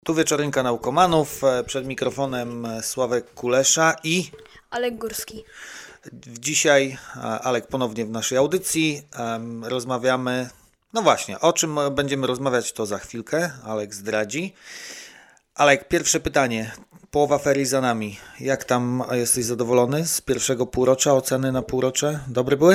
Tu Wieczorynka Naukomanów, przed mikrofonem Sławek Kulesza i Alek Górski. Dzisiaj Alek ponownie w naszej audycji. Rozmawiamy, no właśnie, o czym będziemy rozmawiać to za chwilkę, Alek zdradzi. Alek, pierwsze pytanie, połowa ferii za nami. Jak tam jesteś zadowolony z pierwszego półrocza, oceny na półrocze dobre były?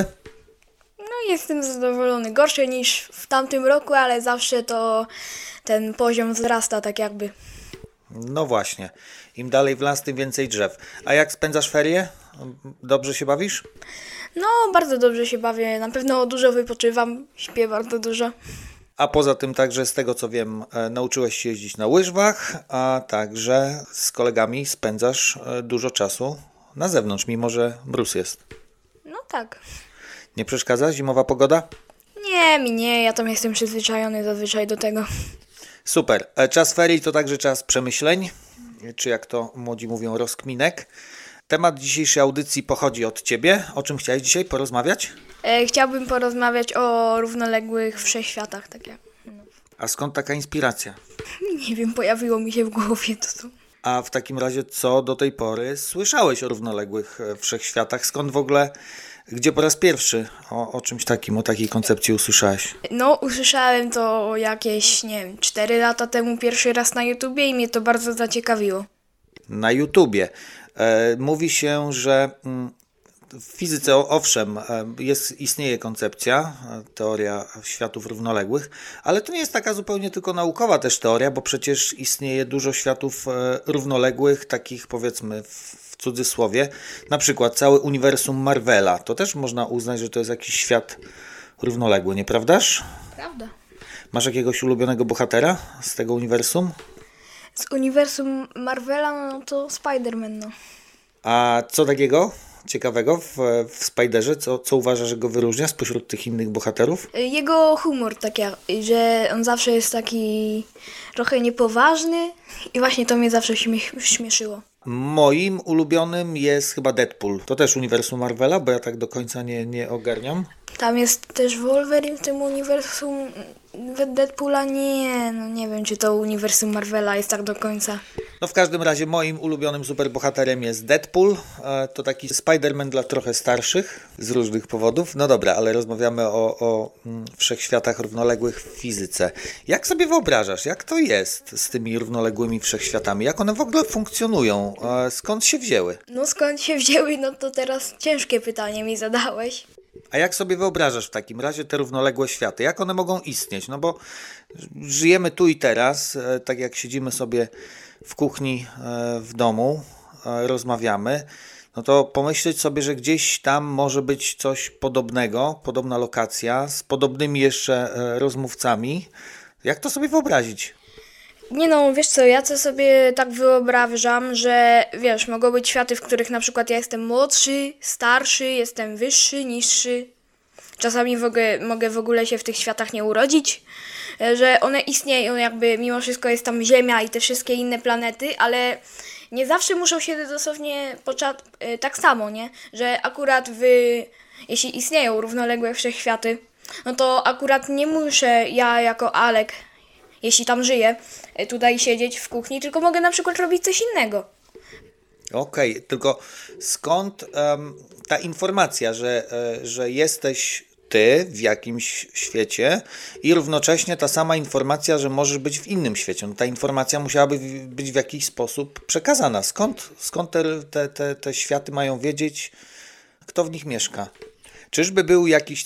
No jestem zadowolony, gorsze niż w tamtym roku, ale zawsze to ten poziom wzrasta tak jakby. No właśnie, im dalej w las, tym więcej drzew. A jak spędzasz ferie? Dobrze się bawisz? No bardzo dobrze się bawię, na pewno dużo wypoczywam, śpię bardzo dużo. A poza tym także z tego co wiem, nauczyłeś się jeździć na łyżwach, a także z kolegami spędzasz dużo czasu na zewnątrz, mimo że mróz jest. No tak. Nie przeszkadza zimowa pogoda? Nie, ja tam jestem przyzwyczajony zazwyczaj do tego. Super. Czas ferii to także czas przemyśleń, czy jak to młodzi mówią, rozkminek. Temat dzisiejszej audycji pochodzi od Ciebie. O czym chciałeś dzisiaj porozmawiać? Chciałbym porozmawiać o równoległych wszechświatach, tak jak. A skąd taka inspiracja? Nie wiem, pojawiło mi się w głowie to. A w takim razie co do tej pory słyszałeś o równoległych wszechświatach? Skąd w ogóle, gdzie po raz pierwszy o czymś takim, o takiej koncepcji usłyszałeś? No, usłyszałem to jakieś, 4 lata temu pierwszy raz na YouTubie i mnie to bardzo zaciekawiło. Na YouTubie. Mówi się, że w fizyce, owszem, istnieje koncepcja, teoria światów równoległych, ale to nie jest taka zupełnie tylko naukowa też teoria, bo przecież istnieje dużo światów równoległych, takich powiedzmy w cudzysłowie, na przykład całe uniwersum Marvela. To też można uznać, że to jest jakiś świat równoległy, nieprawdaż? Prawda. Masz jakiegoś ulubionego bohatera z tego uniwersum? Z uniwersum Marvela, no to Spider-Man, no. A co takiego ciekawego w Spiderze? Co uważasz, że go wyróżnia spośród tych innych bohaterów? Jego humor, tak jak, że on zawsze jest taki trochę niepoważny i właśnie to mnie zawsze śmieszyło. Moim ulubionym jest chyba Deadpool. To też uniwersum Marvela, bo ja tak do końca nie ogarniam. Tam jest też Wolverine w tym uniwersum Deadpoola. Nie wiem, czy to uniwersum Marvela jest tak do końca. No w każdym razie moim ulubionym superbohaterem jest Deadpool. To taki Spider-Man dla trochę starszych z różnych powodów. No dobra, ale rozmawiamy o wszechświatach równoległych w fizyce. Jak sobie wyobrażasz, jak to jest z tymi równoległymi wszechświatami? Jak one w ogóle funkcjonują? Skąd się wzięły? No skąd się wzięły, no to teraz ciężkie pytanie mi zadałeś. A jak sobie wyobrażasz w takim razie te równoległe światy? Jak one mogą istnieć? No bo żyjemy tu i teraz, tak jak siedzimy sobie w kuchni w domu, rozmawiamy, no to pomyśleć sobie, że gdzieś tam może być coś podobnego, podobna lokacja, z podobnymi jeszcze rozmówcami. Jak to sobie wyobrazić? Nie no, wiesz co, ja to sobie tak wyobrażam, że wiesz, mogą być światy, w których na przykład ja jestem młodszy, starszy, jestem wyższy, niższy. Czasami mogę w ogóle się w tych światach nie urodzić, że one istnieją jakby, mimo wszystko jest tam Ziemia i te wszystkie inne planety, ale nie zawsze muszą się dosłownie tak samo, nie? Że akurat jeśli istnieją równoległe wszechświaty, no to akurat nie muszę ja jako Alek, jeśli tam żyję, tutaj siedzieć w kuchni, tylko mogę na przykład robić coś innego. Okej, tylko skąd ta informacja, że jesteś ty w jakimś świecie i równocześnie ta sama informacja, że możesz być w innym świecie? No, ta informacja musiałaby być w jakiś sposób przekazana. Skąd te światy mają wiedzieć, kto w nich mieszka? Czyżby był jakiś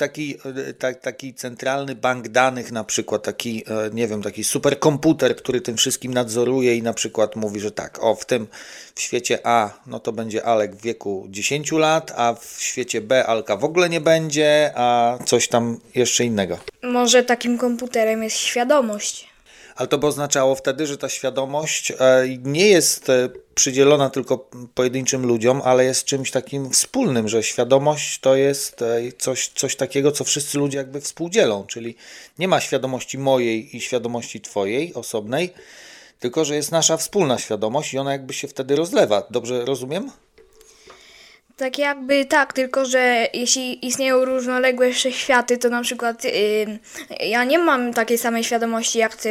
taki centralny bank danych, na przykład taki, nie wiem, taki superkomputer, który tym wszystkim nadzoruje i na przykład mówi, że tak, w świecie A, no to będzie Alek w wieku 10 lat, a w świecie B Alka w ogóle nie będzie, a coś tam jeszcze innego. Może takim komputerem jest świadomość. Ale to by oznaczało wtedy, że ta świadomość nie jest przydzielona tylko pojedynczym ludziom, ale jest czymś takim wspólnym, że świadomość to jest coś takiego, co wszyscy ludzie jakby współdzielą, czyli nie ma świadomości mojej i świadomości twojej osobnej, tylko że jest nasza wspólna świadomość i ona jakby się wtedy rozlewa. Dobrze rozumiem? Tak jakby tak, tylko że jeśli istnieją równoległe wszechświaty, to na przykład ja nie mam takiej samej świadomości jak ty,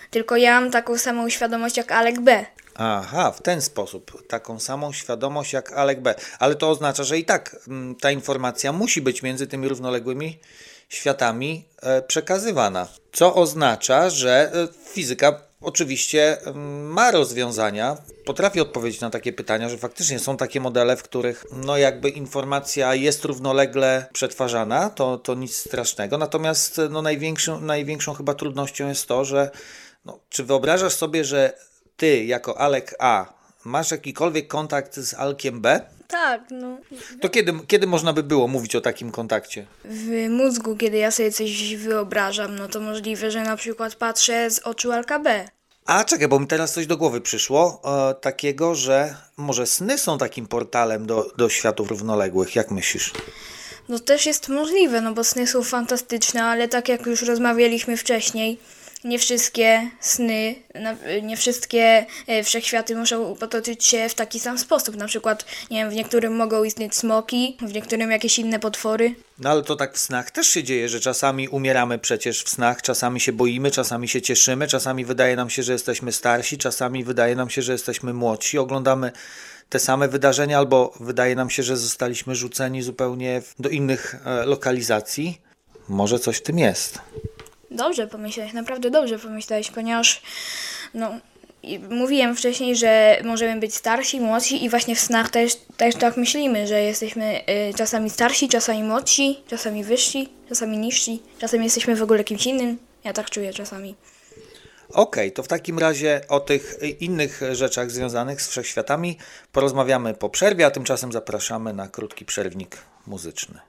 tylko ja mam taką samą świadomość jak Alek B. Aha, w ten sposób. Taką samą świadomość jak Alek B. Ale to oznacza, że i tak ta informacja musi być między tymi równoległymi światami przekazywana. Co oznacza, że fizyka oczywiście ma rozwiązania, potrafi odpowiedzieć na takie pytania, że faktycznie są takie modele, w których no jakby informacja jest równolegle przetwarzana, to nic strasznego. Natomiast no największą chyba trudnością jest to, że czy wyobrażasz sobie, że ty jako Alek A masz jakikolwiek kontakt z Alkiem B? Tak, no. To kiedy można by było mówić o takim kontakcie? W mózgu, kiedy ja sobie coś wyobrażam, no to możliwe, że na przykład patrzę z oczu Alka B. A czekaj, bo mi teraz coś do głowy przyszło, takiego, że może sny są takim portalem do światów równoległych. Jak myślisz? No też jest możliwe, no bo sny są fantastyczne, ale tak jak już rozmawialiśmy wcześniej, nie wszystkie sny, nie wszystkie wszechświaty muszą potoczyć się w taki sam sposób. Na przykład, nie wiem, w niektórym mogą istnieć smoki, w niektórym jakieś inne potwory. No ale to tak w snach też się dzieje, że czasami umieramy przecież w snach, czasami się boimy, czasami się cieszymy, czasami wydaje nam się, że jesteśmy starsi, czasami wydaje nam się, że jesteśmy młodsi, oglądamy te same wydarzenia, albo wydaje nam się, że zostaliśmy rzuceni zupełnie do innych lokalizacji. Może coś w tym jest. Dobrze pomyślałeś, naprawdę dobrze pomyślałeś, ponieważ mówiłem wcześniej, że możemy być starsi, młodsi i właśnie w snach też tak myślimy, że jesteśmy czasami starsi, czasami młodsi, czasami wyżsi, czasami niżsi, czasami jesteśmy w ogóle kimś innym. Ja tak czuję czasami. Okej, to w takim razie o tych innych rzeczach związanych z wszechświatami porozmawiamy po przerwie, a tymczasem zapraszamy na krótki przerwnik muzyczny.